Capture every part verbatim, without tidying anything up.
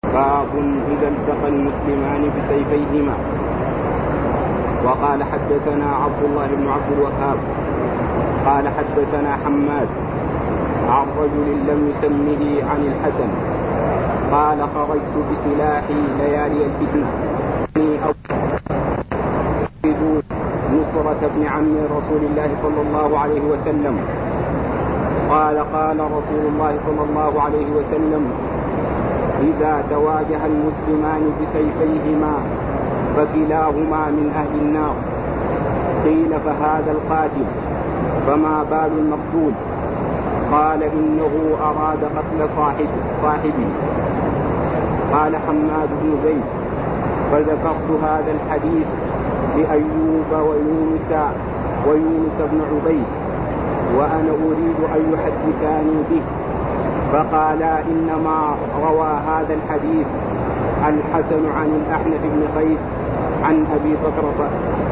باب إذا التقى المسلمان بسيفيهما. وقال حدثنا عبد الله بن عبد الوهاب قال حدثنا حماد عن رجل لم يسمه عن الحسن قال خرجت بسلاحي ليالي الفتنة أريد نصرة ابن عم رسول الله صلى الله عليه وسلم. قال قال رسول الله صلى الله عليه وسلم إذا تواجه المسلمان بسيفيهما فكلاهما من أهل النار. قيل فهذا القاتل فما بال المقتول؟ قال إنه أراد قتل صاحب صاحبي. قال حماد بن زيد فذكرت هذا الحديث لأيوب ويونس ويونس بن عبيد وأنا أريد أن يحدثاني به، فقال إنما روى هذا الحديث الحسن عن الأحنف بن قيس عن أبي بكر.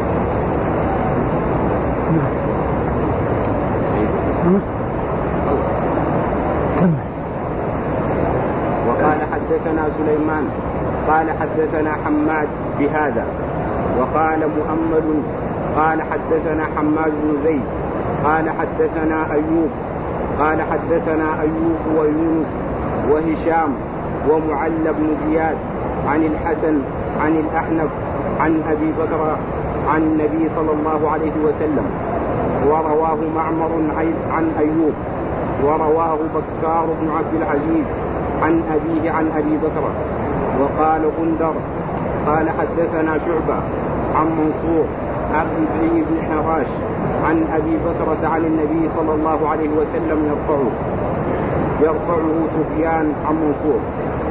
وقال حدثنا سليمان قال حدثنا حماد بهذا. وقال محمد قال حدثنا حماد بن زيد قال حدثنا أيوب قال حدثنا أيوب ويونس وهشام ومعل بن زياد عن الحسن عن الأحنف عن أبي بكر عن النبي صلى الله عليه وسلم. ورواه معمر عن أيوب ورواه بكار بن عبد العزيز عن أبيه عن أبي بكر. وقال غندر قال حدثنا شعبة عن منصور أبي بن حراش عن أبي بكرة عن النبي صلى الله عليه وسلم يرفعه يرفعه سفيان عن منصور.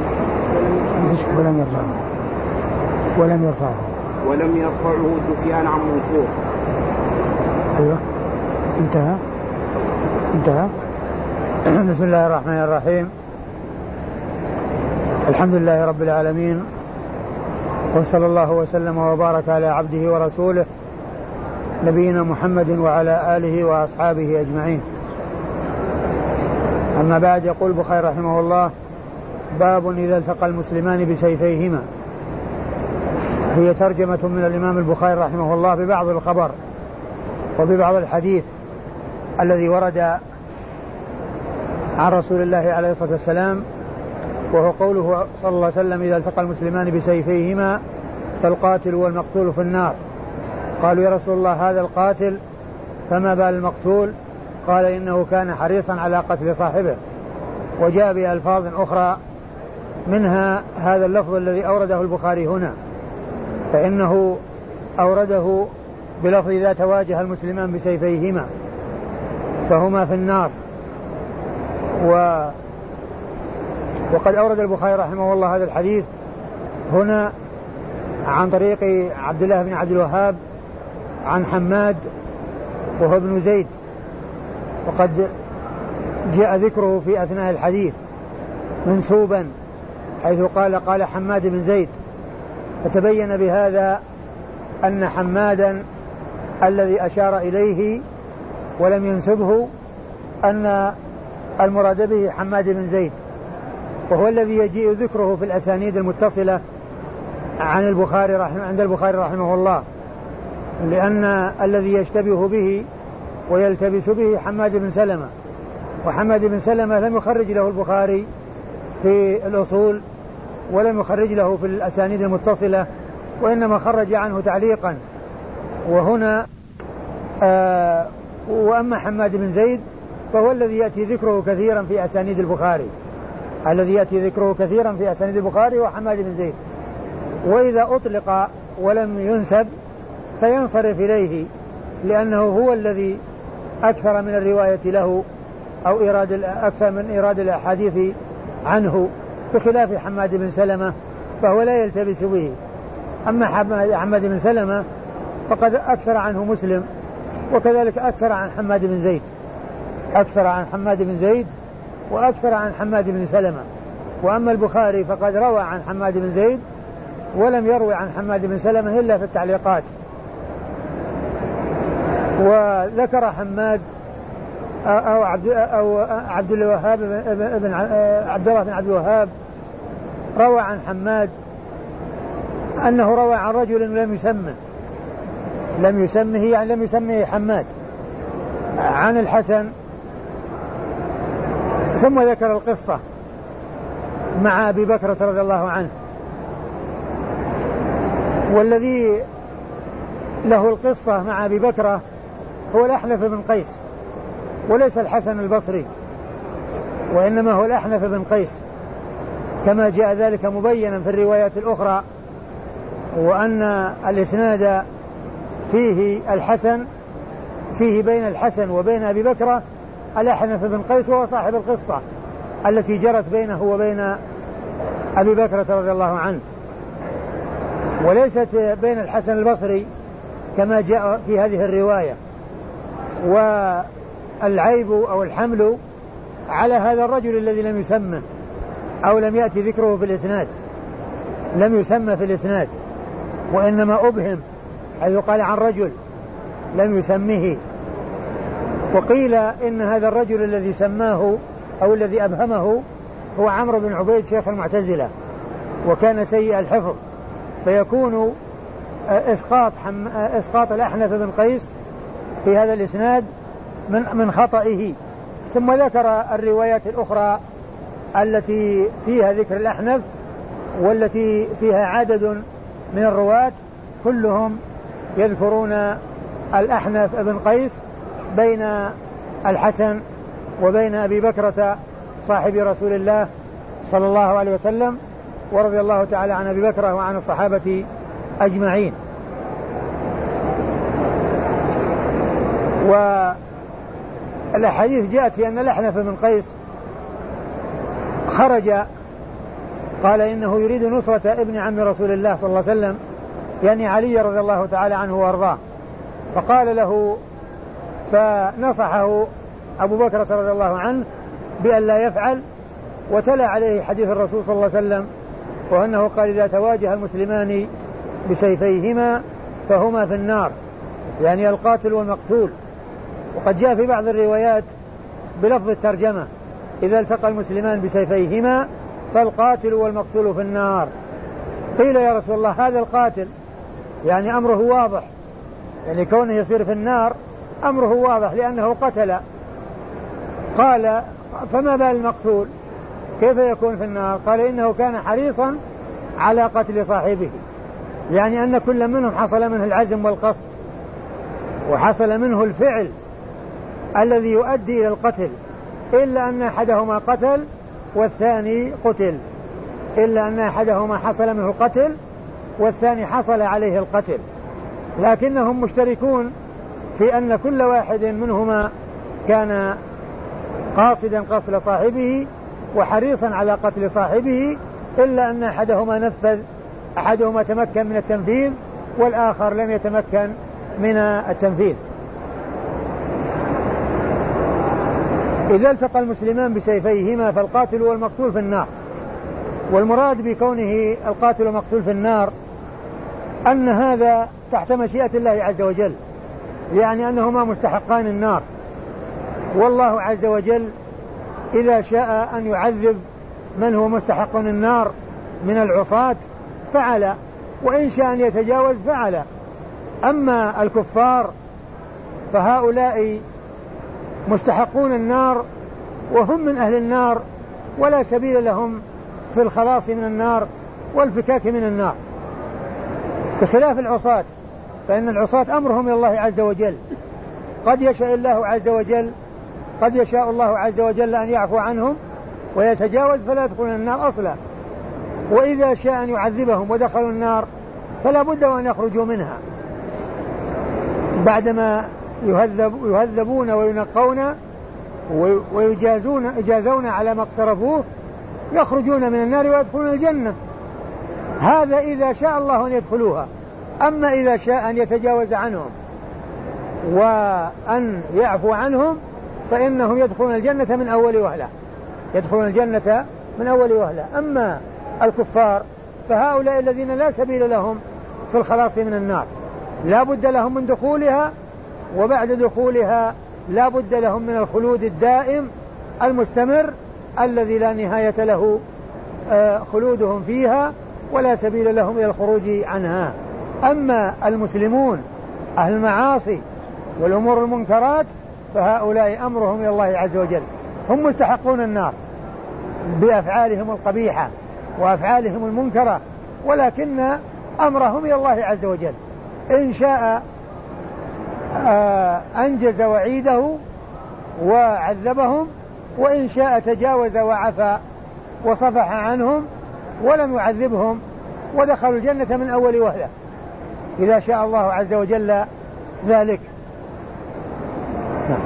ولم يرفعه ولم يرفعه ولم يرفعه سفيان عن منصور. أيوه انتهى انتهى بسم الله الرحمن الرحيم. الحمد لله رب العالمين، وصلى الله وسلم وبارك على عبده ورسوله نبينا محمد وعلى آله وأصحابه أجمعين. أما بعد، يقول البخاري رحمه الله: باب إذا التقى المسلمان بسيفيهما. هي ترجمة من الإمام البخاري رحمه الله ببعض الخبر وببعض الحديث الذي ورد عن رسول الله عليه الصلاة والسلام، وهو قوله صلى الله عليه وسلم: إذا التقى المسلمان بسيفيهما فالقاتل والمقتول في النار. قالوا: يا رسول الله، هذا القاتل فما بال المقتول؟ قال: إنه كان حريصا على قتل صاحبه. وجاء بألفاظ أخرى منها هذا اللفظ الذي أورده البخاري هنا، فإنه أورده بلفظ: إذا تواجه المسلمان بسيفيهما فهما في النار. و وقد أورد البخاري رحمه الله هذا الحديث هنا عن طريق عبد الله بن عبد الوهاب عن حماد وهو ابن زيد، وقد جاء ذكره في أثناء الحديث منسوبا، حيث قال قال حماد بن زيد، فتبين بهذا أن حمادا الذي أشار إليه ولم ينسبه أن المراد به حماد بن زيد، وهو الذي يجيء ذكره في الأسانيد المتصلة عن البخاري رحمه عند البخاري رحمه الله، لأن الذي يشتبه به ويلتبس به حماد بن سلمة، وحماد بن سلمة لم يخرج له البخاري في الأصول ولم يخرج له في الأسانيد المتصلة، وإنما خرج عنه تعليقا. وهنا آه وأما حماد بن زيد فهو الذي يأتي ذكره كثيرا في أسانيد البخاري، الذي يأتي ذكره كثيرا في أسانيد البخاري وحماد بن زيد. وإذا أطلق ولم ينسب فينصرف إليه، لأنه هو الذي أكثر من الرواية له أو إيراد أكثر من إيراد الأحاديث عنه، بخلاف حماد بن سلمة فهو لا يلتبس به. أما حماد بن سلمة فقد أكثر عنه مسلم، وكذلك أكثر عن حماد بن زيد، أكثر عن حماد بن زيد وأكثر عن حماد بن سلمة. وأما البخاري فقد روى عن حماد بن زيد ولم يروي عن حماد بن سلمة إلا في التعليقات. وذكر حماد أو عبد أو عبد الوهاب بن عبد الله بن عبد الوهاب روى عن حماد أنه روى عن رجل لم يسمه لم يسمه يعني لم يسمه حماد عن الحسن، ثم ذكر القصة مع أبي بكرة رضي الله عنه. والذي له القصة مع أبي بكرة هو الأحنف بن قيس، وليس الحسن البصري، وإنما هو الأحنف بن قيس كما جاء ذلك مبينا في الروايات الأخرى، وأن الإسناد فيه الحسن فيه بين الحسن وبين أبي بكرة الأحنف بن قيس، وهو صاحب القصة التي جرت بينه وبين أبي بكرة رضي الله عنه، وليست بين الحسن البصري كما جاء في هذه الرواية. والعيب أو الحمل على هذا الرجل الذي لم يسمى أو لم يأتي ذكره في الإسناد، لم يسمى في الإسناد وإنما أبهم، حيث قال عن رجل لم يسمه. وقيل إن هذا الرجل الذي سماه أو الذي أبهمه هو عمرو بن عبيد شيخ المعتزلة، وكان سيء الحفظ، فيكون إسقاط, حم... إسقاط الأحنف بن قيس في هذا الإسناد من, من خطئه. ثم ذكر الروايات الأخرى التي فيها ذكر الأحنف والتي فيها عدد من الرواة كلهم يذكرون الأحنف بن قيس بين الحسن وبين أبي بكرة صاحب رسول الله صلى الله عليه وسلم، ورضي الله تعالى عن أبي بكرة وعن الصحابة أجمعين. والأحاديث جاءت في أن الأحنف بن قيس خرج، قال إنه يريد نصرة ابن عم رسول الله صلى الله عليه وسلم يعني علي رضي الله تعالى عنه وارضاه، فقال له فنصحه أبو بكرة رضي الله عنه بأن لا يفعل، وتلا عليه حديث الرسول صلى الله عليه وسلم وأنه قال إذا تواجه المسلمان بسيفيهما فهما في النار، يعني القاتل والمقتول. وقد جاء في بعض الروايات بلفظ الترجمة إذا التقى المسلمان بسيفيهما فالقاتل والمقتول في النار. قيل يا رسول الله هذا القاتل يعني أمره واضح، يعني كونه يصير في النار أمره واضح لأنه قتل. قال فما بال المقتول كيف يكون في النار؟ قال إنه كان حريصا على قتل صاحبه، يعني أن كل منهم حصل منه العزم والقصد وحصل منه الفعل الذي يؤدي إلى القتل، إلا أن أحدهما قتل والثاني قتل، إلا أن أحدهما حصل منه القتل والثاني حصل عليه القتل، لكنهم مشتركون في أن كل واحد منهما كان قاصدا قتل صاحبه وحريصا على قتل صاحبه، إلا أن أحدهما نفذ، أحدهما تمكن من التنفيذ والآخر لم يتمكن من التنفيذ. إذا التقى المسلمان بسيفيهما فالقاتل والمقتول في النار. والمراد بكونه القاتل والمقتول في النار أن هذا تحت مشيئة الله عز وجل، يعني أنهما مستحقان النار، والله عز وجل إذا شاء أن يعذب من هو مستحق النار من العصاة فعل، وإن شاء أن يتجاوز فعل. أما الكفار فهؤلاء مستحقون النار وهم من أهل النار ولا سبيل لهم في الخلاص من النار والفكاك من النار، بخلاف العصاة، فإن العصاة أمرهم إلى الله عز وجل، قد يشاء الله عز وجل قد يشاء الله عز وجل أن يعفو عنهم ويتجاوز فلا يدخلون النار أصلا، وإذا شاء أن يعذبهم ودخلوا النار فلا بد وأن يخرجوا منها بعدما يهذب يهذبون وينقون ويجازون يجازون على ما اقترفوه، يخرجون من النار ويدخلون الجنة. هذا إذا شاء الله أن يدخلوها. أما إذا شاء أن يتجاوز عنهم وأن يعفو عنهم فإنهم يدخلون الجنة من أول وهلة، يدخلون الجنة من أول وهلة. أما الكفار فهؤلاء الذين لا سبيل لهم في الخلاص من النار، لا بد لهم من دخولها، وبعد دخولها لا بد لهم من الخلود الدائم المستمر الذي لا نهاية له خلودهم فيها ولا سبيل لهم إلى الخروج عنها. أما المسلمون أهل المعاصي والأمور المنكرات فهؤلاء أمرهم إلى الله عز وجل، هم مستحقون النار بأفعالهم القبيحة وأفعالهم المنكرة، ولكن أمرهم إلى الله عز وجل، إن شاء أنجز وعيده وعذبهم، وإن شاء تجاوز وعفى وصفح عنهم ولم يعذبهم ودخلوا الجنة من أول وهلة إذا شاء الله عز وجل ذلك. نعم.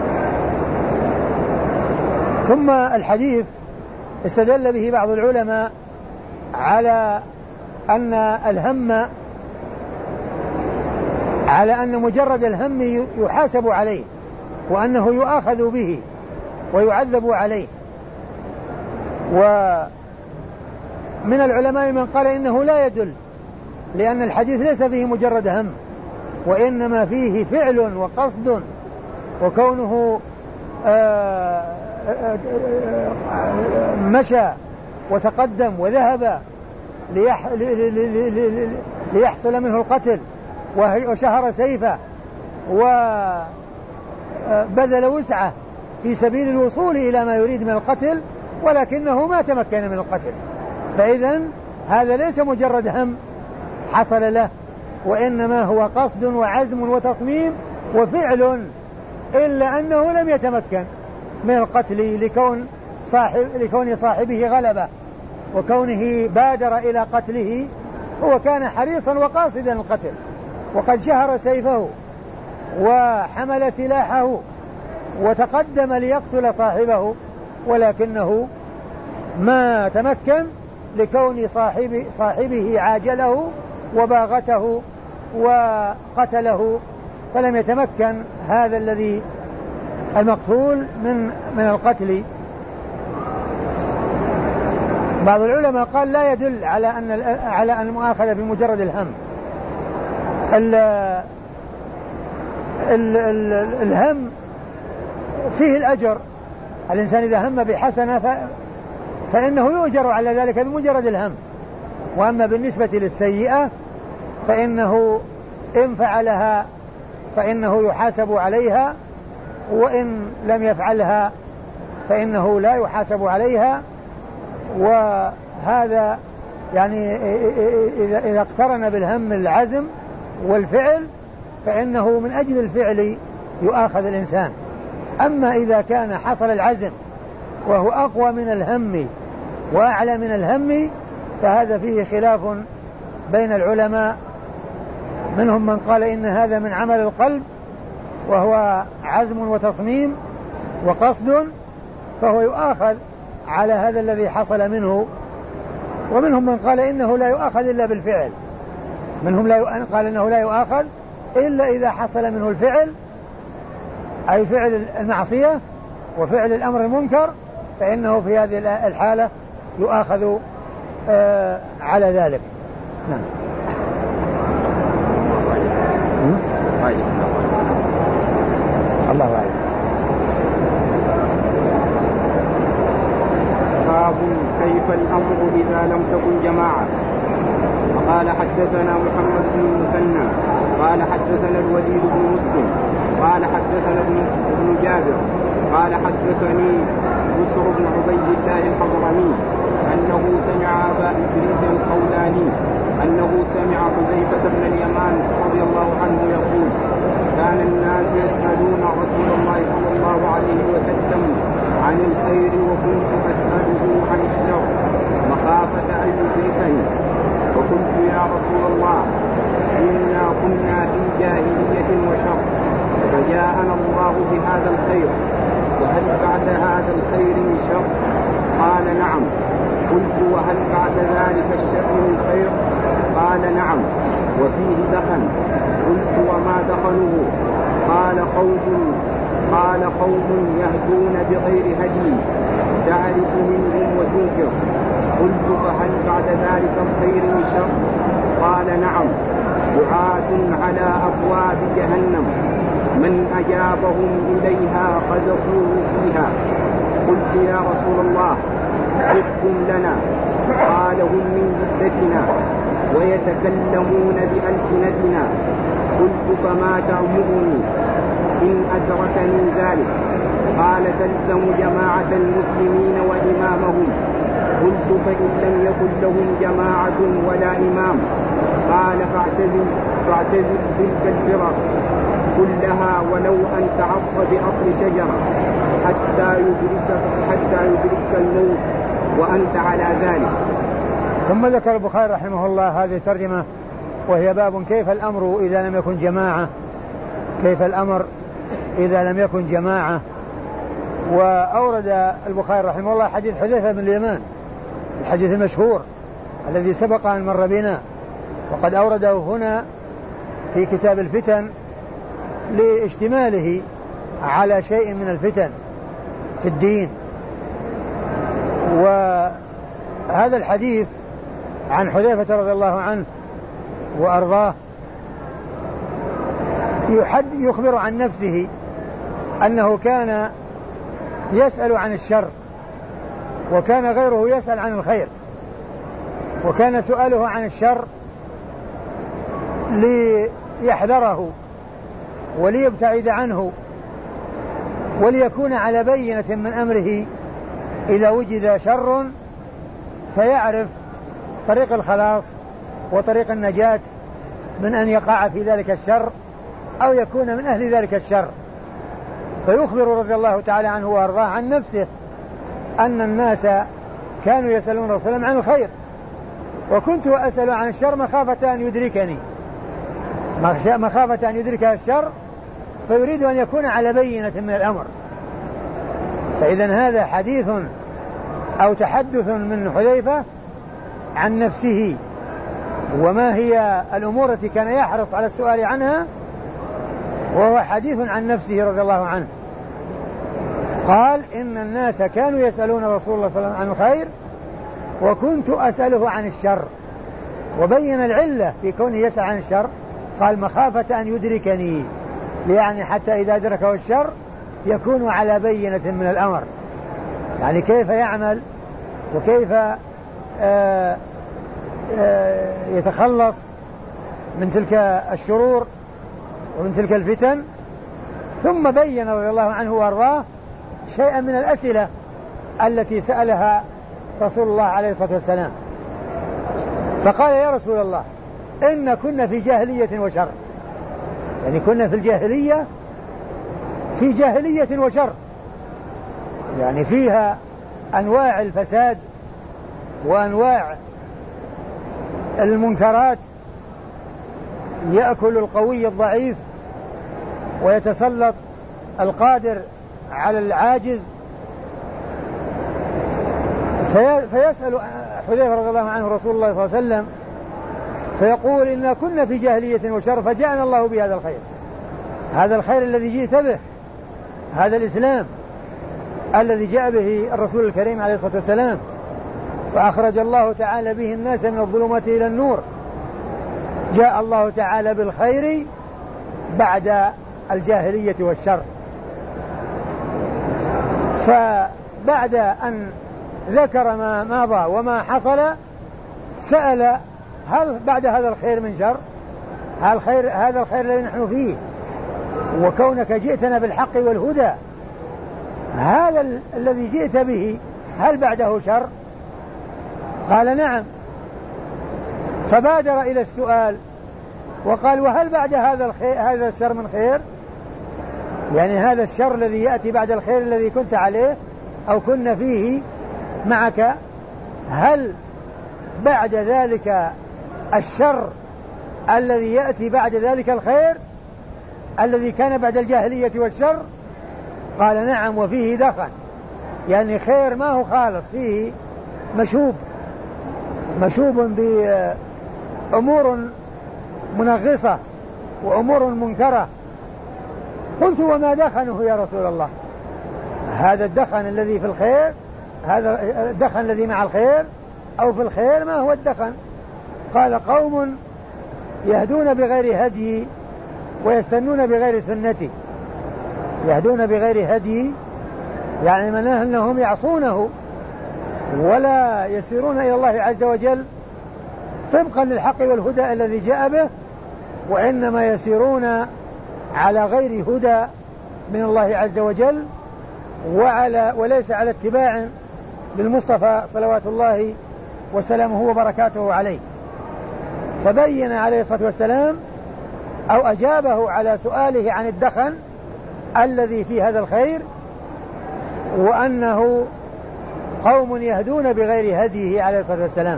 ثم الحديث استدل به بعض العلماء على أن الهم على أن مجرد الهم يحاسب عليه وأنه يؤاخذ به ويعذب عليه. ومن العلماء من قال إنه لا يدل، لأن الحديث ليس فيه مجرد هم، وإنما فيه فعل وقصد، وكونه مشى وتقدم وذهب ليحصل منه القتل وشهر سيفه وبذل وسعه في سبيل الوصول إلى ما يريد من القتل، ولكنه ما تمكن من القتل، فإذن هذا ليس مجرد هم حصل له، وإنما هو قصد وعزم وتصميم وفعل، إلا أنه لم يتمكن من القتل لكون صاحب لكون صاحبه غلبة وكونه بادر إلى قتله، هو كان حريصا وقاصدا القتل وقد شهر سيفه وحمل سلاحه وتقدم ليقتل صاحبه، ولكنه ما تمكن لكون صاحب صاحبه عاجله وباغته وقتله، فلم يتمكن هذا الذي المقتول من من القتل. بعض العلماء قال لا يدل على أن على أن المؤاخذة بمجرد الهم. ال ال ال الهم فيه الأجر، الإنسان إذا هم بحسنة فإنه يؤجر على ذلك بمجرد الهم، وأما بالنسبة للسيئة فإنه إن فعلها فإنه يحاسب عليها، وإن لم يفعلها فإنه لا يحاسب عليها. وهذا يعني إذا اقترن بالهم العزم والفعل فإنه من أجل الفعل يؤاخذ الإنسان. أما إذا كان حصل العزم وهو أقوى من الهم وأعلى من الهم فهذا فيه خلاف بين العلماء، منهم من قال إن هذا من عمل القلب وهو عزم وتصميم وقصد فهو يؤاخذ على هذا الذي حصل منه، ومنهم من قال إنه لا يؤاخذ إلا بالفعل، منهم لا قال إنه لا يؤاخذ إلا إذا حصل منه الفعل، أي فعل المعصية وفعل الأمر المنكر، فإنه في هذه الحالة يؤاخذ آه على ذلك. نعم. الله أعلم. باب كيف الأمر إذا لم تكن جماعة. وقال حدثنا محمد بن المثنى قال حدثنا الوليد بن مسلم قال حدثنا ابن جابر قال حدثني بشر بن عبيد الله الحضرمي أنه سمع أبا إدريس الخولاني أنه سمع حذيفة بن اليمان رضي الله عنه يقول: كان الناس يسألون رسول الله صلى الله عليه وسلم عن الخير وكنت أسأله عن الشر مخافة أن يدركني، وقلت: يا رسول الله إنا كنا في جاهلية وشر فجاءنا الله بهذا الخير، وهل بعد هذا الخير من شر؟ قال: نعم. قلت: وهل بعد ذلك الشر من خير؟ قال: نعم، وفيه دخن. قلت: وما دخنه؟ قال: قوم قال قوم يهدون بغير هدي تعرف منهم وتنكر. قلت: فهل بعد ذلك الخير من شر؟ قال: نعم، دعاة على أبواب جهنم من أجابهم إليها قذفوه فيها. قلت: يا رسول الله صفهم لنا. قال هم من جدتنا ويتكلمون بألسنتنا. قلت فما تأمرني إن أدركني ذلك؟ قال تلزم جماعة المسلمين وإمامهم. قلت فإن لم يكن لهم جماعة ولا إمام؟ قال فاعتزل فاعتزل تلك الفرق كلها ولو أن تعض بأصل شجرة حتى يدرك حتى يدرك الموت وأنت على ذلك. ثم ذكر البخاري رحمه الله هذه الترجمة وهي باب كيف الأمر إذا لم يكن جماعة كيف الأمر إذا لم يكن جماعة. وأورد البخاري رحمه الله حديث حذيفة بن اليمان الحديث المشهور الذي سبق أن مر بنا، وقد أورده هنا في كتاب الفتن لاشتماله على شيء من الفتن في الدين. وهذا الحديث عن حذيفة رضي الله عنه وأرضاه يخبر عن نفسه أنه كان يسأل عن الشر وكان غيره يسأل عن الخير، وكان سؤاله عن الشر ليحذره وليبتعد عنه وليكون على بينة من أمره إذا وجد شر فيعرف طريق الخلاص وطريق النجاة من أن يقع في ذلك الشر أو يكون من أهل ذلك الشر. فيخبر رضي الله تعالى عنه وأرضاه عن نفسه أن الناس كانوا يسألون رسول الله عن الخير وكنت أسأل عن الشر مخافة أن يدركني مخافة أن يدركها الشر، فيريد أن يكون على بينة من الأمر. فإذن هذا حديث أو تحدث من حذيفة عن نفسه وما هي الأمور التي كان يحرص على السؤال عنها، وهو حديث عن نفسه رضي الله عنه. قال إن الناس كانوا يسألون رسول الله صلى الله عليه وسلم عن الخير وكنت أسأله عن الشر، وبين العلة في كونه يسأل عن الشر. قال مخافة أن يدركني، يعني حتى إذا أدركه الشر يكون على بينة من الأمر، يعني كيف يعمل وكيف آآ آآ يتخلص من تلك الشرور ومن تلك الفتن. ثم بين رضي الله عنه وارضاه شيئا من الأسئلة التي سألها رسول الله عليه الصلاة والسلام. فقال يا رسول الله إن كنا في جاهلية وشر، يعني كنا في الجاهلية في جاهلية وشر، يعني فيها أنواع الفساد وأنواع المنكرات، يأكل القوي الضعيف ويتسلط القادر على العاجز. في فيسأل حذيفة رضي الله عنه رسول الله صلى الله عليه وسلم فيقول إنا كنا في جاهلية وشر فجاءنا الله بهذا الخير، هذا الخير الذي جئت به، هذا الإسلام الذي جاء به الرسول الكريم عليه الصلاة والسلام، فأخرج الله تعالى به الناس من الظلمات إلى النور. جاء الله تعالى بالخير بعد الجاهلية والشر. فبعد أن ذكر ما مضى وما حصل سأل هل بعد هذا الخير من شر؟ هل خير هذا الخير الذي نحن فيه وكونك جئتنا بالحق والهدى، هذا ال- الذي جئت به هل بعده شر؟ قال نعم. فبادر إلى السؤال وقال وهل بعد هذا الخير هذا الشر من خير؟ يعني هذا الشر الذي يأتي بعد الخير الذي كنت عليه أو كنا فيه معك، هل بعد ذلك الشر الذي يأتي بعد ذلك الخير الذي كان بعد الجاهلية والشر؟ قال نعم وفيه دخن، يعني خير ما هو خالص، فيه مشوب مشوب بأمور منغصة وأمور منكرة. قلت وما دخنه يا رسول الله؟ هذا الدخن الذي في الخير، هذا الدخن الذي مع الخير أو في الخير، ما هو الدخن؟ قال قوم يهدون بغير هدي ويستنون بغير سنتي. يهدون بغير هدي يعني معناه أنهم يعصونه ولا يسيرون إلى الله عز وجل طبقا للحق والهدى الذي جاء به، وإنما يسيرون على غير هدى من الله عز وجل، وعلى وليس على اتباع للمصطفى صلوات الله وسلامه وبركاته عليه. فبين عليه الصلاة والسلام أو أجابه على سؤاله عن الدخن الذي في هذا الخير، وأنه قوم يهدون بغير هديه عليه الصلاة والسلام.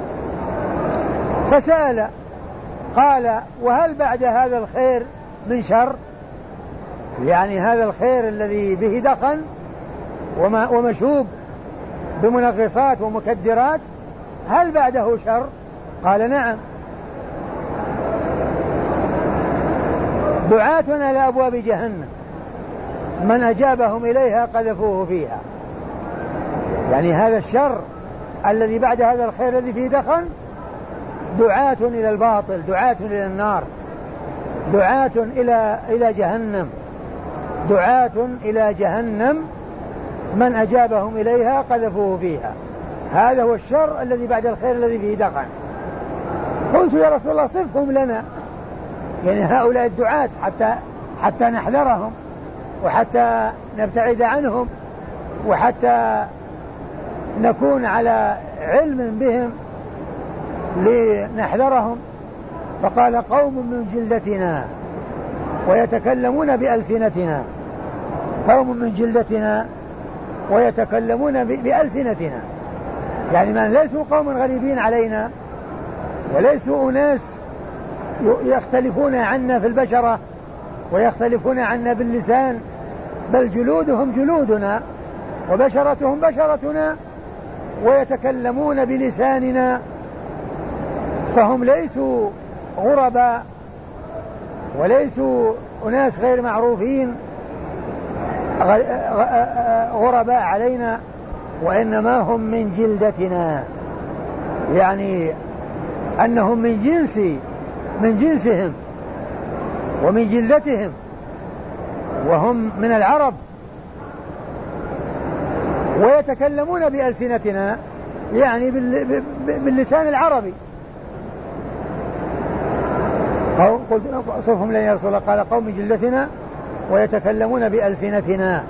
فسأل قال: وهل بعد هذا الخير من شر؟ يعني هذا الخير الذي به دخن ومشوب بمنغصات ومكدرات، هل بعده شر؟ قال: نعم. دعاة على أبواب جهنم من أجابهم إليها قذفوه فيها. يعني هذا الشر الذي بعد هذا الخير الذي فيه دخن دعاة إلى الباطل، دعاة إلى النار، دعاة إلى إلى جهنم، دعاة إلى جهنم من أجابهم إليها قذفوه فيها. هذا هو الشر الذي بعد الخير الذي فيه دخن. قلت: يا رسول الله صفهم لنا، يعني هؤلاء الدعاة حتى حتى نحذرهم وحتى نبتعد عنهم وحتى نكون على علم بهم لنحذرهم. فقال: قوم من جلدتنا ويتكلمون بألسنتنا، قوم من جلدتنا ويتكلمون بألسنتنا، يعني من ليسوا قوم غريبين علينا وليسوا أناس يختلفون عنا في البشرة ويختلفون عنا باللسان، بل جلودهم جلودنا وبشرتهم بشرتنا ويتكلمون بلساننا، فهم ليسوا غرباء وليسوا أناس غير معروفين غرباء علينا، وإنما هم من جلدتنا، يعني أنهم من جنس من جنسهم ومن جلدتهم، وهم من العرب ويتكلمون بألسنتنا، يعني باللسان العربي. قلت: صفهم لنا يا رسول الله. قال: قوم من جلدتنا ويتكلمون بألسنتنا.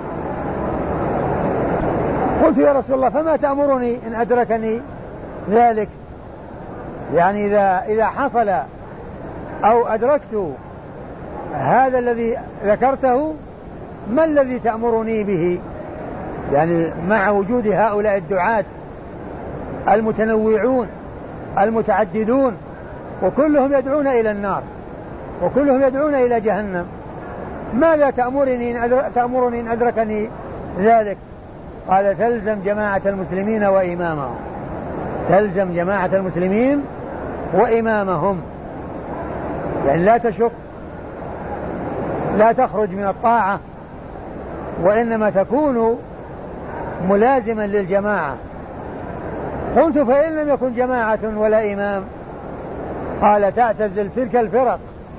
قلت: يا رسول الله فما تأمرني إن أدركني ذلك؟ يعني إذا, إذا حصل أو أدركت هذا الذي ذكرته ما الذي تأمرني به؟ يعني مع وجود هؤلاء الدعاة المتنوعون المتعددون وكلهم يدعون إلى النار وكلهم يدعون إلى جهنم، ماذا تأمرني إن, أدر... تأمرني إن أدركني ذلك؟ قال: تلزم جماعة المسلمين وإمامهم، تلزم جماعة المسلمين وإمامهم، يعني لا تشك، لا تخرج من الطاعة، وإنما تكون ملازما للجماعة. قلت: فإن لم يكن جماعة ولا إمام؟ قال: تعتزل تلك الفرق،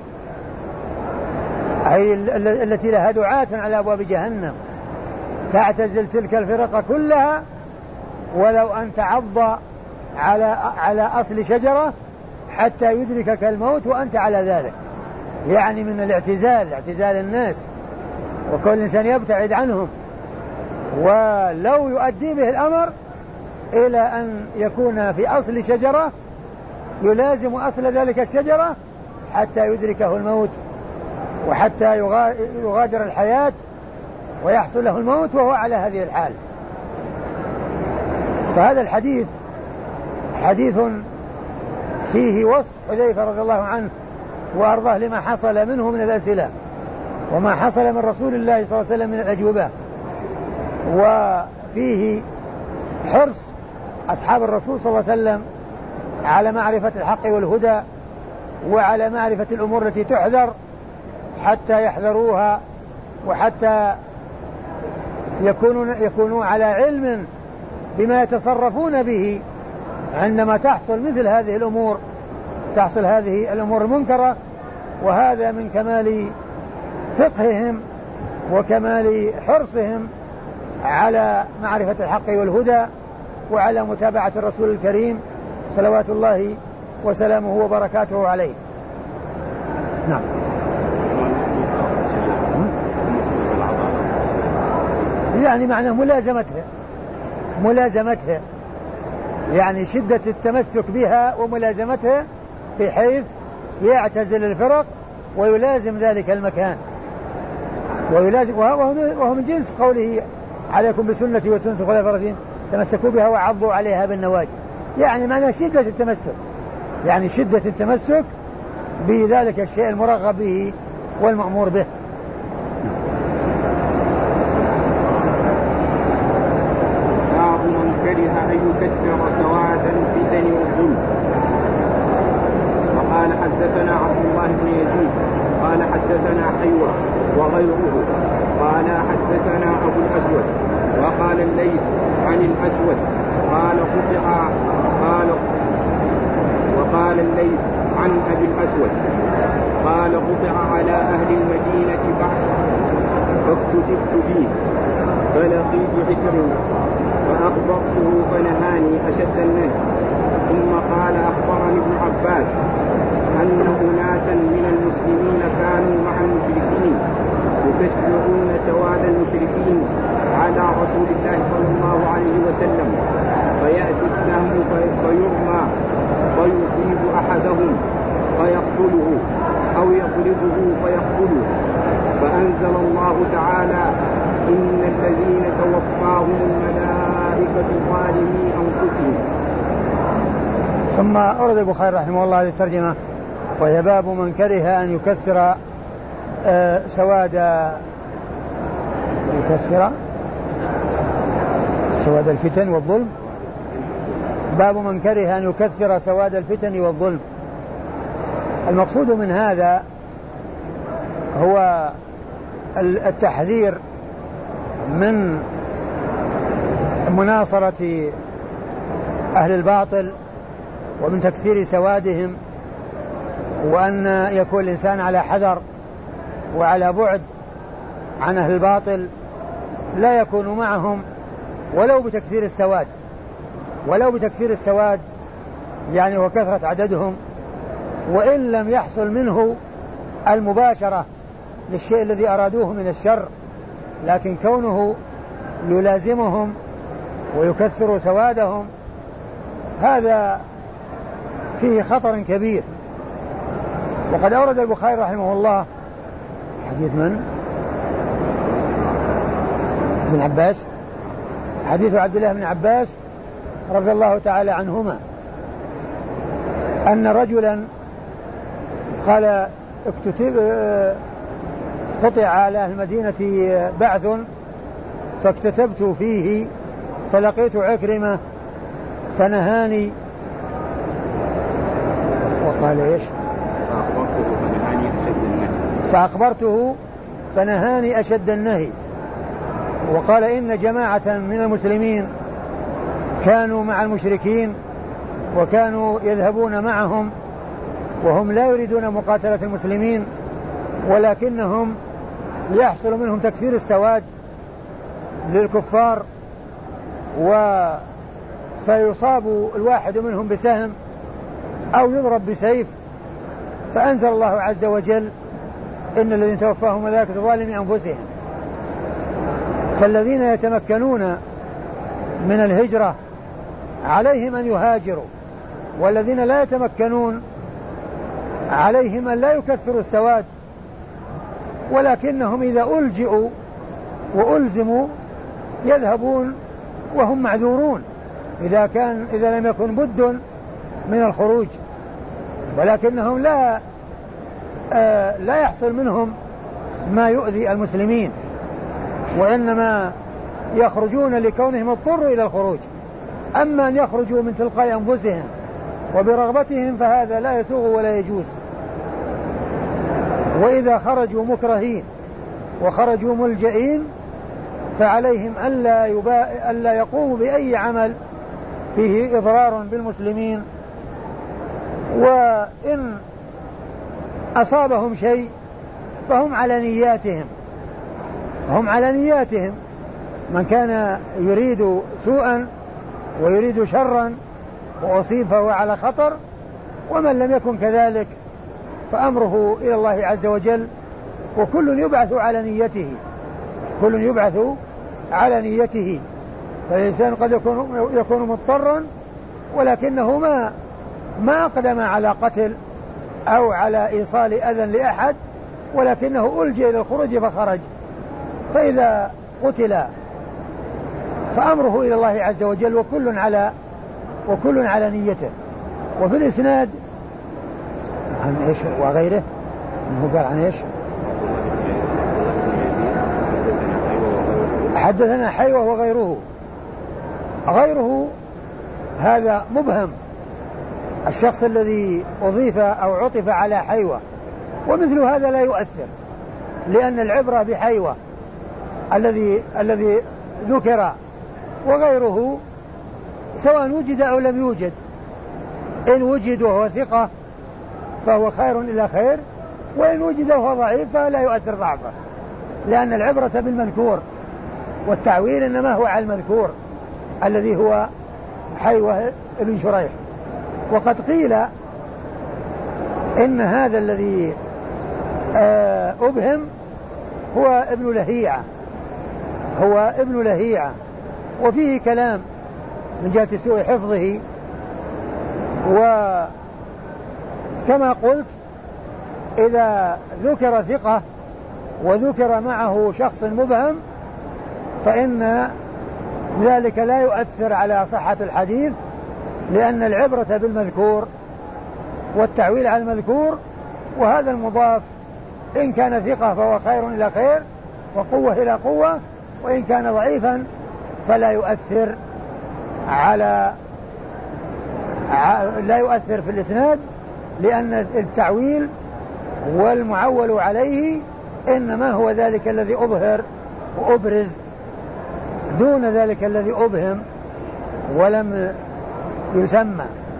أي التي لها دعاة على أبواب جهنم، تعتزل تلك الفرق كلها ولو أن تعض على على أصل شجرة حتى يدركك الموت وأنت على ذلك، يعني من الاعتزال، اعتزال الناس، وكل إنسان يبتعد عنهم، ولو يؤدي به الأمر إلى أن يكون في أصل شجرة يلازم أصل ذلك الشجرة حتى يدركه الموت وحتى يغادر الحياة ويحصل له الموت وهو على هذه الحال. فهذا الحديث حديث فيه وصف حذيفة رضي الله عنه وأرضاه لما حصل منه من الأسئلة وما حصل من رسول الله صلى الله عليه وسلم من الأجوبة، وفيه حرص أصحاب الرسول صلى الله عليه وسلم على معرفة الحق والهدى وعلى معرفة الأمور التي تحذر حتى يحذروها وحتى يكونون, يكونوا على علم بما يتصرفون به عندما تحصل مثل هذه الأمور، تحصل هذه الأمور المنكرة. وهذا من كمال فقههم وكمال حرصهم على معرفة الحق والهدى وعلى متابعة الرسول الكريم صلوات الله وسلامه وبركاته عليه. نعم. يعني معنى ملازمتها ملازمتها يعني شدة التمسك بها وملازمتها بحيث يعتزل الفرق ويلازم ذلك المكان ويلازم، وهو من جنس قوله عليكم بسنتي وسنة الخلفاء الراشدين تمسكوا بها وعضوا عليها بالنواجذ، يعني معنى شدة التمسك، يعني شدة التمسك بذلك الشيء المرغب به والمأمور به. باب من كره أن يكثر سواد الفتن والظلم. وقال حدثنا عبد الله بن يزيد قال حدثنا حيوة وغيره قال حدثنا أبو الأسود وقال الليث عن الأسود قال قطع قال وقال الليث عن أبي الأسود قال قطع على أهل المدينة بعد فاكتتبت فيه فلقيت عكرمة فأخبرته فنهاني أشد النهي. ثم قال أخبرني ابن عباس أن أناسا من المسلمين كانوا مع المشركين يكثرون سواد المشركين على رسول الله صلى الله عليه وسلم، فيأتي السهم فيرمى فيصيب أحدهم فيقتله أو يضربه فيقتله، فأنزل الله تعالى إن الذين توفاهم الملائكة ظالمي أنفسهم. ثم أورد البخاري رحمه الله هذه الترجمة وهي باب من كره أن يكثر آه سواد يكثر سواد الفتن والظلم. باب من كره أن يكثر سواد الفتن والظلم. المقصود من هذا هو التحذير من مناصرة أهل الباطل ومن تكثير سوادهم، وأن يكون الإنسان على حذر وعلى بعد عن أهل الباطل، لا يكون معهم ولو بتكثير السواد ولو بتكثير السواد يعني وكثرة عددهم، وإن لم يحصل منه المباشرة للشيء الذي أرادوه من الشر، لكن كونه يلازمهم ويكثر سوادهم هذا فيه خطر كبير. وقد أورد البخاري رحمه الله حديث من؟ ابن عباس، حديث عبد الله بن عباس رضي الله تعالى عنهما أن رجلا قال اكتتب قطع على أهل المدينة بعث فاكتتبت فيه فلقيت عكرمة فنهاني وقال ايش؟ فأخبرته فنهاني أشد النهي. وقال إن جماعة من المسلمين كانوا مع المشركين وكانوا يذهبون معهم وهم لا يريدون مقاتلة المسلمين، ولكنهم يحصل منهم تكثير السواد للكفار و فيصاب الواحد منهم بسهم أو يضرب بسيف، فأنزل الله عز وجل إن الذين توفاهم ملائكة ظالمي أنفسهم. فالذين يتمكنون من الهجرة عليهم أن يهاجروا، والذين لا يتمكنون عليهم أن لا يكثروا السواد، ولكنهم إذا ألجئوا وألزموا يذهبون وهم معذورون إذا كان إذا لم يكن بد من الخروج، ولكنهم لا آه لا يحصل منهم ما يؤذي المسلمين، وإنما يخرجون لكونهم اضطروا إلى الخروج. أما أن يخرجوا من تلقاء أنفسهم وبرغبتهم فهذا لا يسوغ ولا يجوز. وإذا خرجوا مكرهين وخرجوا ملجئين فعليهم ألا, يبا... ألا يقوموا بأي عمل فيه إضرار بالمسلمين، وإن أصابهم شيء فهم على نياتهم هم على نياتهم من كان يريد سوءا ويريد شرا وأصيب فهو على خطر، ومن لم يكن كذلك فأمره إلى الله عز وجل، وكل يبعث على نيته، كل يبعث على نيته. فالإنسان قد يكون, يكون مضطرا ولكنه ما ما أقدم على قتل أو على إيصال أذى لأحد، ولكنه ألجئ إلى الخروج فخرج. فإذا قتل فأمره إلى الله عز وجل، وكل على وكل على نيته. وفي الإسناد عن إيش وغيره، هو قال عن إيش؟ حدثنا حيوة وغيره. غيره هذا مبهم، الشخص الذي أضيف أو عطف على حيوة، ومثل هذا لا يؤثر، لأن العبرة بحيوة الذي الذي ذكر، وغيره سواء وجد أو لم يوجد، إن وجد وهو ثقة فهو خير إلى خير، وإن وجد وهو ضعيف فلا يؤثر ضعفه، لأن العبرة بالمذكور، والتعويل إنما هو على المذكور الذي هو حيوة ابن شريح. وقد قيل إن هذا الذي أبهم هو ابن لهيعة، هو ابن لهيعة، وفيه كلام من جهة سوء حفظه. وكما قلت إذا ذكر ثقة وذكر معه شخص مبهم فإن ذلك لا يؤثر على صحة الحديث، لأن العبرة بالمذكور والتعويل على المذكور، وهذا المضاف إن كان ثقة فهو خير إلى خير وقوة إلى قوة، وإن كان ضعيفا فلا يؤثر على لا يؤثر في الإسناد، لأن التعويل والمعول عليه إنما هو ذلك الذي أظهر وأبرز دون ذلك الذي أبهم ولم يسمى.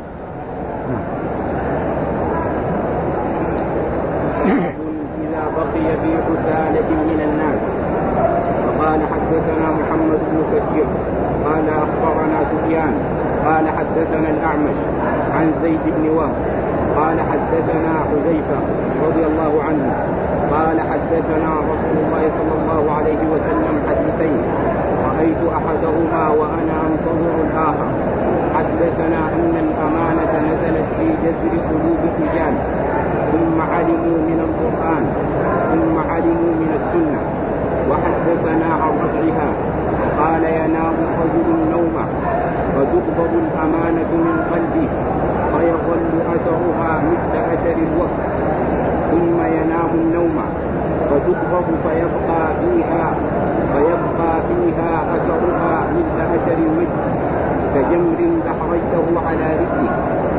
إذا بقي في حثالة من الناس. وقال حدثنا محمد بن كثير قال أخبرنا سفيان قال حدثنا الأعمش عن زيد بن وهب قال حدثنا حذيفة رضي الله عنه قال حدثنا رسول الله صلى الله عليه وسلم حديثين رأيت أحدهما وأنا أنتظر الآخر. حدثنا أن الأمانة نزلت في جذر قلوب الرجال ثم علموا من القرآن ثم علموا من السنة. وحدثنا عن رفعها قال ينام الرجل النوم فتقبض الأمانة من قلبه فيظل أثرها مثل أثر الوقت ثم ينام النوم فتقبض فيبقى فيها فيبقى فيها أثرها مثل أثر المد كجمر دحرجته على رجلك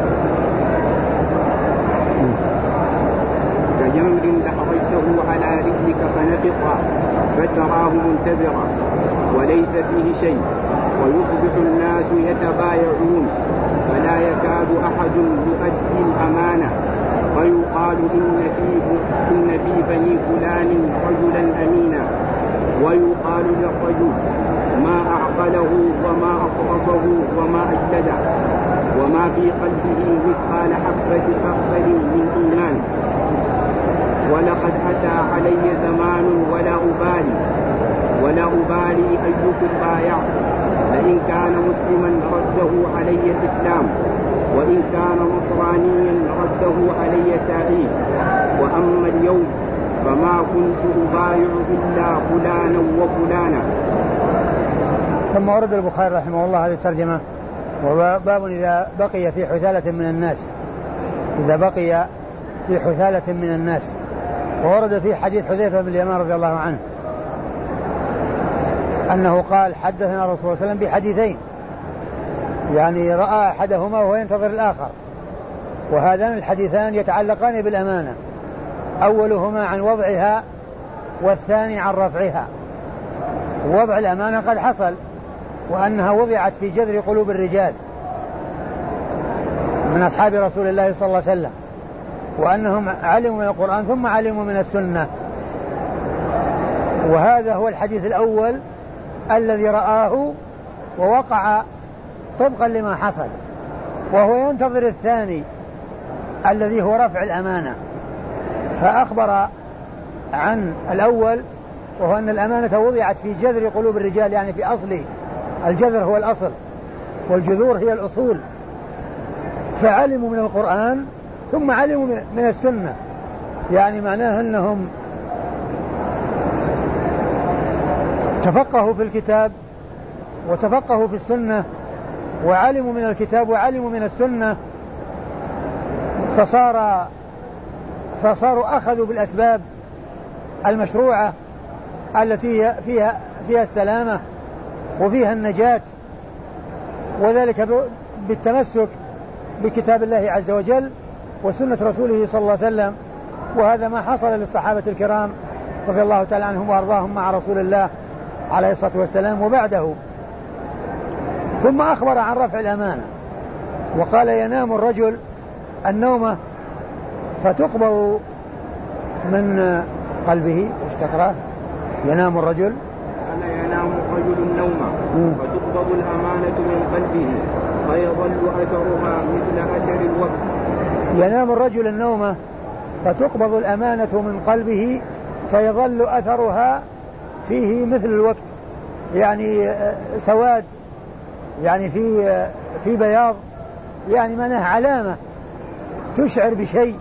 كجمر دحرجته على رجلك فنفق فتراه منتبرا وليس فيه شيء، ويصبح الناس يتبايعون فلا يكاد أحد يؤدي الأمانة، ويقال إن في إن في بني فلان رجلا أمينا، ويقال للرجل ما أعقله وما أطرفه وما أجلده وما في قلبه مثقال حبة خردل من إيمان. ولقد أتى علي زمان ولا أبالي ولا أبالي أيكم بايع، لئن كان مسلما رده علي الإسلام وإن كان نصرانيا رده علي سائل. وأما اليوم فما كنت أبايع إلا فلانا وفلانا. ثم ورد البخاري رحمه الله هذه الترجمة، وباب إذا بقي في حثالة من الناس، إذا بقي في حثالة من الناس. وورد في حديث حذيفة بن اليمان رضي الله عنه أنه قال حدثنا رسول الله صلى الله عليه وسلم بحديثين، يعني رأى أحدهما وهو ينتظر الآخر، وهذان الحديثان يتعلقان بالأمانة، أولهما عن وضعها والثاني عن رفعها. وضع الأمانة قد حصل، وأنها وضعت في جذر قلوب الرجال من أصحاب رسول الله صلى الله عليه وسلم، وأنهم علموا من القرآن ثم علموا من السنة. وهذا هو الحديث الأول الذي رآه ووقع طبقا لما حصل، وهو ينتظر الثاني الذي هو رفع الأمانة. فأخبر عن الأول وهو أن الأمانة وضعت في جذر قلوب الرجال، يعني في أصله. الجذر هو الأصل والجذور هي الأصول. فعلموا من القرآن ثم علموا من السنة، يعني معناه أنهم تفقهوا في الكتاب وتفقهوا في السنة وعلموا من الكتاب وعلموا من السنة، فصار فصاروا أخذوا بالأسباب المشروعة التي فيها فيها السلامة وفيها النجاة، وذلك بالتمسك بكتاب الله عز وجل وسنة رسوله صلى الله عليه وسلم. وهذا ما حصل للصحابة الكرام رضي الله تعالى عنهم وأرضاهم مع رسول الله عليه الصلاة والسلام وبعده. ثم أخبر عن رفع الأمانة وقال ينام الرجل النومة فتقبض من قلبه. اشتقرأ ينام الرجل قال ينام الرجل النوم فتقبض الأمانة من قلبه فيظل أثرها مثل أثر الوقت. ينام الرجل النوم فتقبض الأمانة من قلبه فيظل أثرها فيه مثل الوقت، يعني سواد، يعني في في بياض، يعني معناه علامة تشعر بشيء،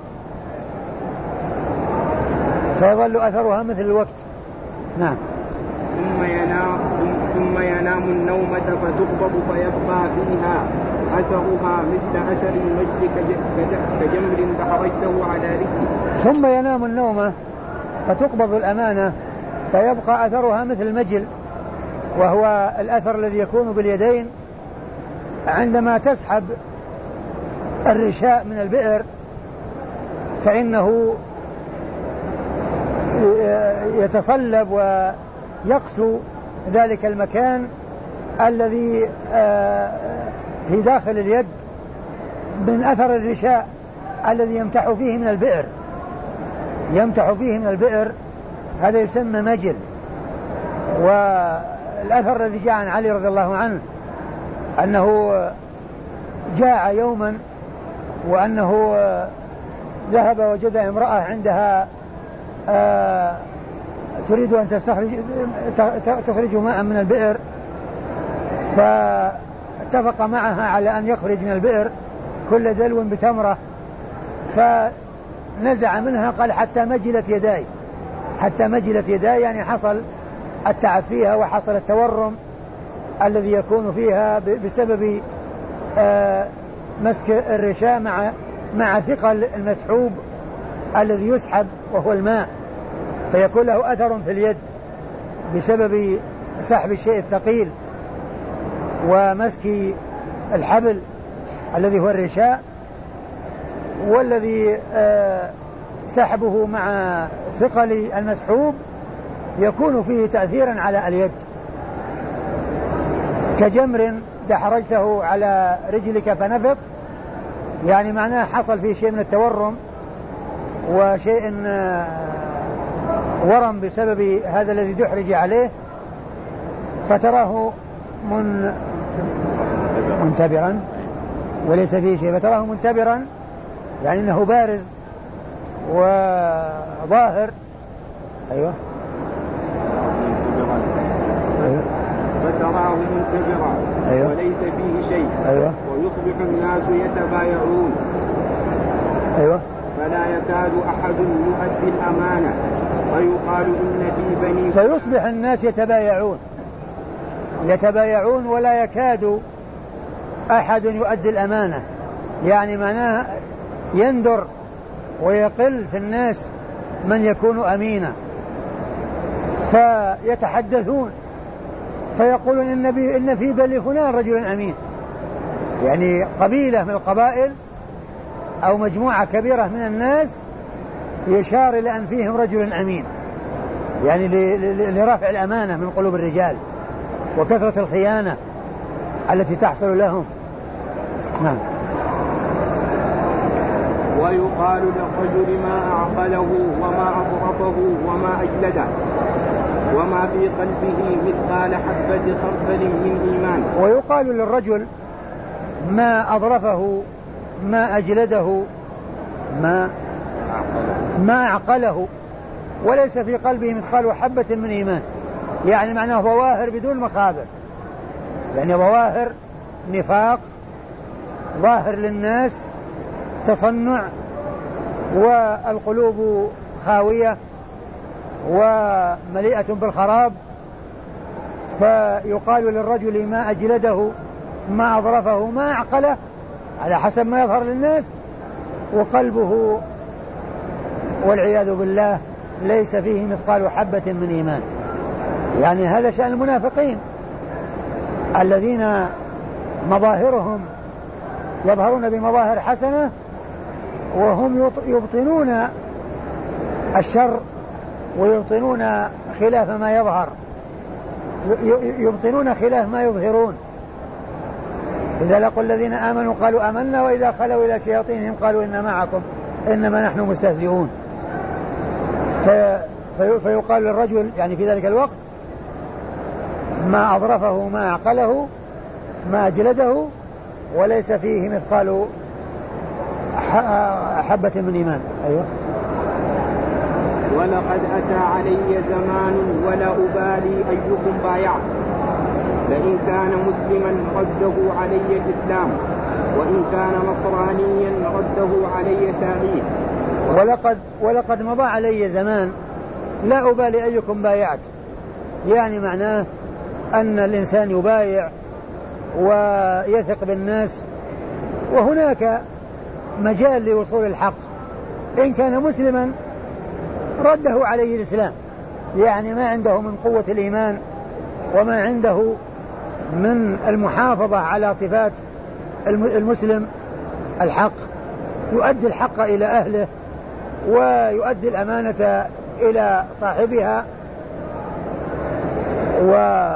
فيظل أثرها مثل الوقت. نعم. ثم ينام ثم ينام النومة فتقبض فيبقى فيها أثرها مثل أثر المجد كجمر دحرجته على رجله. ثم ينام النومة فتقبض الأمانة فيبقى أثرها مثل المجل، وهو الأثر الذي يكون باليدين عندما تسحب الرشاء من البئر، فإنه يتصلب ويقسو ذلك المكان الذي في داخل اليد من أثر الرشاء الذي يمتح فيه من البئر يمتح فيه من البئر هذا يسمى مجل. والأثر الذي جاء عن علي رضي الله عنه أنه جاع يوما وأنه ذهب وجد امرأة عندها آه تريد أن تستخرج تخرج ماء من البئر، فاتفق معها على أن يخرج من البئر كل دلو بتمرة، فنزع منها قال حتى مجلت يداي حتى مجلت يداي يعني حصل التعب فيها وحصل التورم الذي يكون فيها بسبب آه مسك الرشاء مع مع ثقل المسحوب الذي يسحب وهو الماء، فيكون له أثر في اليد بسبب سحب الشيء الثقيل ومسك الحبل الذي هو الرشاء، والذي آه سحبه مع ثقل المسحوب يكون فيه تأثيرا على اليد كجمر دحرجته على رجلك فنفق، يعني معناه حصل فيه شيء من التورم وشيء ورم بسبب هذا الذي دحرج عليه، فتراه من منتبرا وليس فيه شيء، فتراه منتبرا يعني انه بارز وظاهر. ايوه فتراه منتبرا أيوة. وليس فيه شيء أيوة. ويصبح الناس يتبايعون أيوة. فلا يكاد أحد يؤدي الأمانة ويقال إن في بني فيصبح الناس يتبايعون يتبايعون ولا يكاد أحد يؤدي الأمانة، يعني معناه يندر ويقل في الناس من يكون أمينا، فيتحدثون فيقولون إن, إن في بني فلان رجل أمين، يعني قبيلة من القبائل أو مجموعة كبيرة من الناس يشار إلى أن فيهم رجل أمين، يعني لرفع الأمانة من قلوب الرجال وكثرة الخيانة التي تحصل لهم. نعم. ويقال للرجل ما أعقله وما أضرفه وما أجلده وما في قلبه مثقال حبة خردل من إيمان. ويقال للرجل ما أظرفه ما أجلده ما ما أعقله وليس في قلبه مثقال حبة من إيمان. يعني معناه ظواهر بدون مخابر، يعني ظواهر نفاق ظاهر للناس، تصنع، والقلوب خاوية ومليئة بالخراب، فيقال للرجل ما أجلده ما أظرفه ما أعقله على حسب ما يظهر للناس، وقلبه والعياذ بالله ليس فيه مثقال حبة من إيمان. يعني هذا شأن المنافقين الذين مظاهرهم يظهرون بمظاهر حسنة وهم يبطنون الشر ويبطنون خلاف ما يظهر، يبطنون خلاف ما يظهرون. إذا لقوا الذين آمنوا قالوا آمنا وإذا خلوا إلى شياطينهم قالوا إنا معكم إنما نحن مستهزئون. في فيقال للرجل يعني في ذلك الوقت ما أظرفه ما أعقله ما أجلده وليس فيه مثقال حبة من إيمان. أيوة. ولقد أتى علي زمان ولا أبالي أيكم بايعت، فإن كان مسلما رده علي الإسلام، وإن كان نصرانيا رده علي تاريخ. ولقد, ولقد مضى علي زمان لا أبالي أيكم بايعت، يعني معناه أن الإنسان يبايع ويثق بالناس، وهناك مجال لوصول الحق. إن كان مسلما رده عليه الإسلام، يعني ما عنده من قوة الإيمان وما عنده من المحافظة على صفات المسلم الحق، يؤدي الحق إلى أهله ويؤدي الأمانة إلى صاحبها. و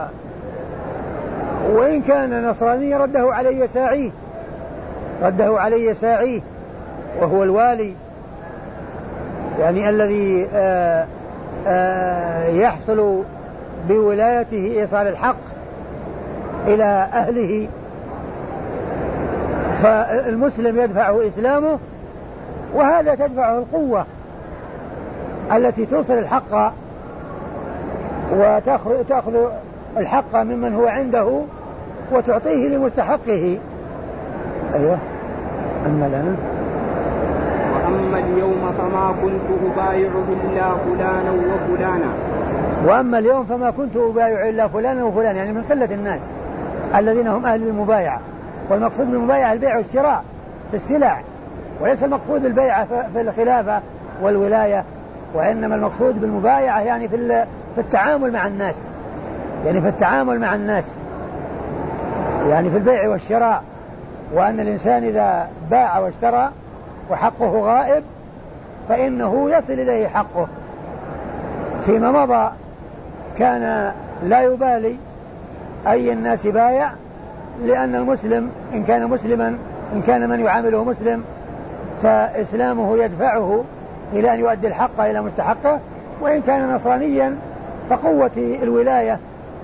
وإن كان نصراني رده علي ساعيه رده علي ساعيه وهو الوالي، يعني الذي آآ آآ يحصل بولايته إيصال الحق إلى أهله. فالمسلم يدفعه إسلامه، وهذا تدفعه القوة التي توصل الحق وتأخذ الحق ممن هو عنده وتعطيه لمستحقه. أيوة. أما الآن وأما اليوم فما كنت أبايع إلا فلانا وفلانا وأما اليوم فما كنت أبايع إلا فلانا وفلانا، يعني من قلة الناس الذين هم أهل المبايعة. والمقصود بالمبايعة البيع والشراء في السلع، وليس المقصود البيعة في الخلافة والولاية، وإنما المقصود بالمبايعة يعني في في التعامل مع الناس، يعني في التعامل مع الناس يعني في البيع والشراء. وأن الإنسان إذا باع واشترى وحقه غائب فإنه يصل إليه حقه. فيما مضى كان لا يبالي أي الناس بايع، لأن المسلم إن كان مسلما إن كان من يعامله مسلم فإسلامه يدفعه إلى أن يؤدي الحق إلى مستحقه، وإن كان نصرانيا فقوة الولاية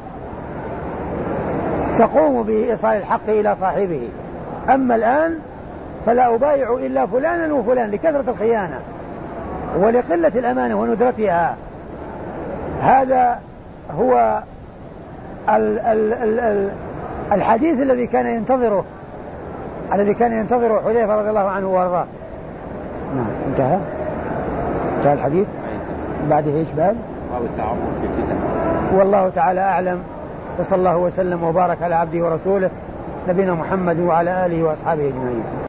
تقوم بإيصال الحق إلى صاحبه. أما الآن فلا أبايع إلا فلانا وفلان لكثرة الخيانة ولقلة الأمانة وندرتها. هذا هو ال ال ال ال الحديث الذي كان ينتظره الذي كان ينتظره حذيفة رضي الله عنه وارضاه. نعم انتهى انتهى الحديث. بعده ايش باب؟ باب التعرف في الفتن. والله تعالى أعلم، وصلى الله وسلم وبارك على عبده ورسوله نبينا محمد وعلى آله وأصحابه أجمعين.